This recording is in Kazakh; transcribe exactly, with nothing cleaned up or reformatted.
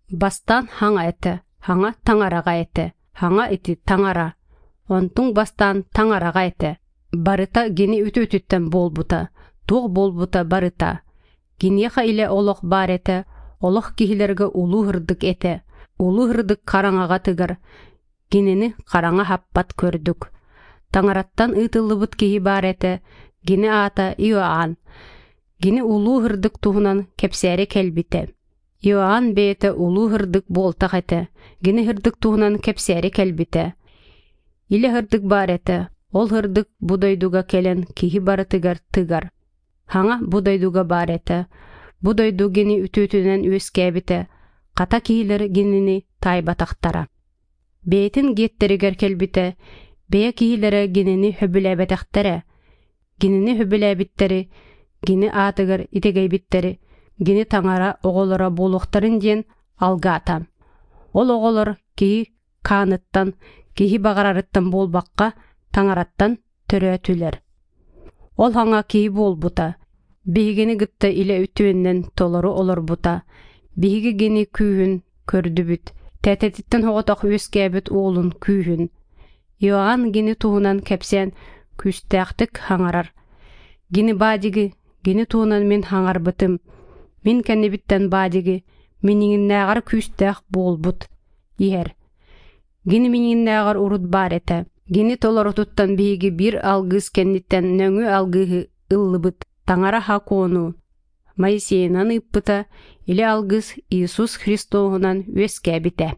Бастан хаңа эте, хаңа таңараға эте, хаңа ити таңара. Онтун бастан таңараға эте. Барыта гени үтү-үтүттен болбута, туг болбута барыта. Гинеха иле олох бар эте, олох кихилерге улу хырдык эте. Улу хырдык караңага тыгар. Гинени караңа хаппат көрдүк. Таңараттан ытылыбыт кихи бар эте, гини ата Иоанн. Гини улу хырдык туһунан кепсәре келбите. Иоанн бейте улу хырдык болтак эте, гини хырдык туһунан кепсәре келбите. Иле хырдык бар эте, ол хырдык будайдуга келен кихи бары тыгар тыгар. Хаңа будайдуга бар эте, будайду гини үтүтүнен үескәбите, ката кихилер гинини тайбатактара. Бейтин геттеригер келбите, бея кихилере гинини хөбүләбетәхтере. Гинини хөбүләбиттери, гини атыгар итегейбиттери, гини таңара оголора болуқтарын ден алгата. Ол оголор кихи каныттан, кихи бағарарыттан болбаққа таңараттан төрөтүлер. Ол хаңа кихи болбута, бейгini гытта иле үтүөннен толору олор бута, бейги гини күйін көрдүбүт, тәтетиттен хоғотақ өскәбіт оğlun күйін. Иоанн гини туһунан кепсен күстәқтік хаңарар. Гини бадиги, гини туһунан мен хаңарбытым, мен кәннебиттен бадиги, меніңін нәғар күстәқ болбут, иер. Гини меніңін нәғар урут бар эте. Гини толорутуттан бейги бир алгыз кәнниттен нөңі алгыгы ыллыбыт, таңара хакону. Моисейнан ыппыта, или алгыз Иисус Христоғынан өскәбите.